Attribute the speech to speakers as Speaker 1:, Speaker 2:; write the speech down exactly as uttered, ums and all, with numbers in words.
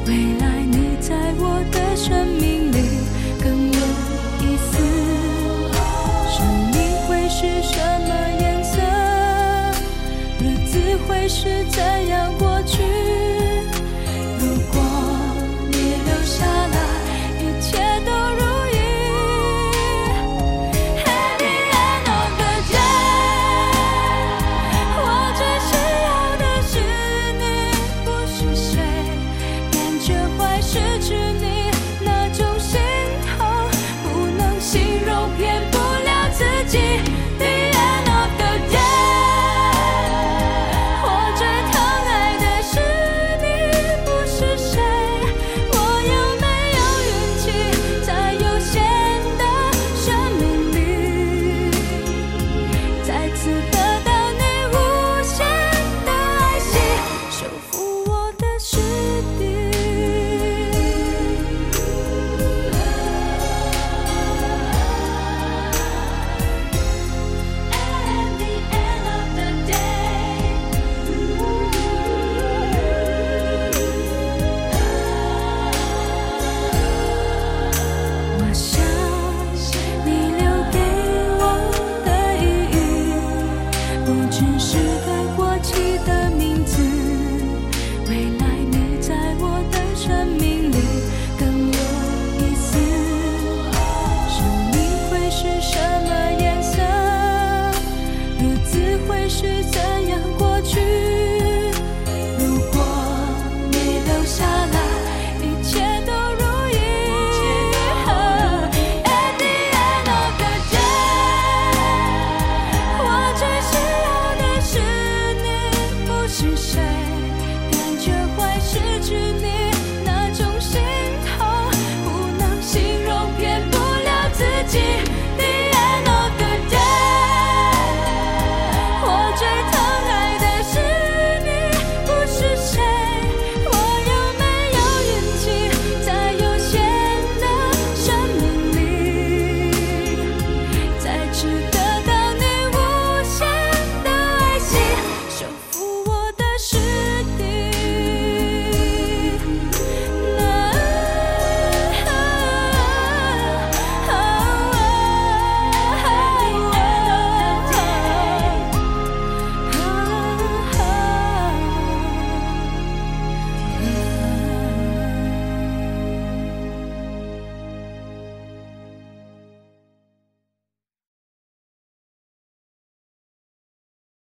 Speaker 1: 未来你在我的生命里更有意思。生命会是什么颜色？日子会是怎样过去？如果你留下来，一切都如意。At the end of the day， 我最需要的是你，不是谁。感觉坏失去你那种心痛，不能形容，骗不了自己。The end of the day， 我最疼爱的是你，不是谁。我有没有运气，在有限的生命里，再次得到你无限的爱惜，守护我的是